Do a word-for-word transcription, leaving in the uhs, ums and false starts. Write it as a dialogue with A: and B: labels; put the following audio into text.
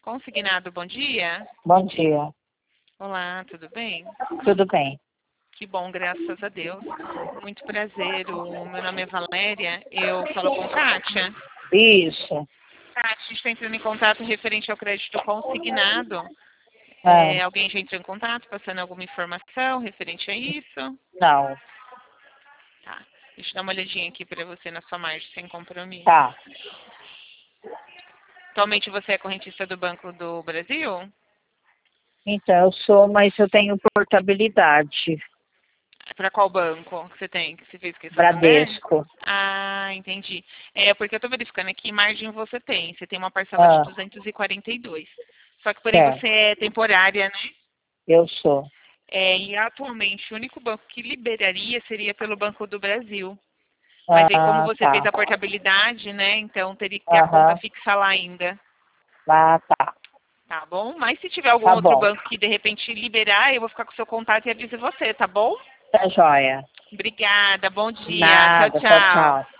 A: Consignado, bom dia.
B: Bom dia.
A: Olá, tudo bem?
B: Tudo bem?
A: Que bom, graças a Deus. Muito prazer, o meu nome é Valéria, eu falo com Kátia.
B: Isso.
A: Kátia, a gente está entrando em contato referente ao crédito consignado.
B: Ah,
A: É, alguém já entrou em contato, passando alguma informação referente a isso?
B: não.
A: Tá, deixa eu dar uma olhadinha aqui para você na sua margem, sem compromisso.
B: Tá.
A: Atualmente você é correntista do Banco do Brasil?
B: Então, eu sou, mas eu tenho portabilidade.
A: Para qual banco que você tem? Que você fez que Santander?
B: Bradesco.
A: Ah, entendi. É, porque eu estou verificando aqui, margem você tem. Você tem uma parcela de
B: Ah,
A: duzentos e quarenta e dois. Só que porém
B: certo.
A: você é temporária, né?
B: Eu sou.
A: É, e atualmente o único banco que liberaria seria pelo Banco do Brasil. Mas aí como
B: Ah,
A: você fez
B: tá.
A: a portabilidade, né? Então teria que ter a conta
B: Aham.
A: fixa lá ainda.
B: Ah, tá.
A: Tá bom? Mas se tiver algum
B: Tá
A: outro
B: bom.
A: banco que de repente liberar, eu vou ficar com o seu contato e aviso você, tá bom?
B: Tá joia.
A: Obrigada, bom dia. Tchau,
B: Nada. Tchau,
A: tchau.
B: tchau.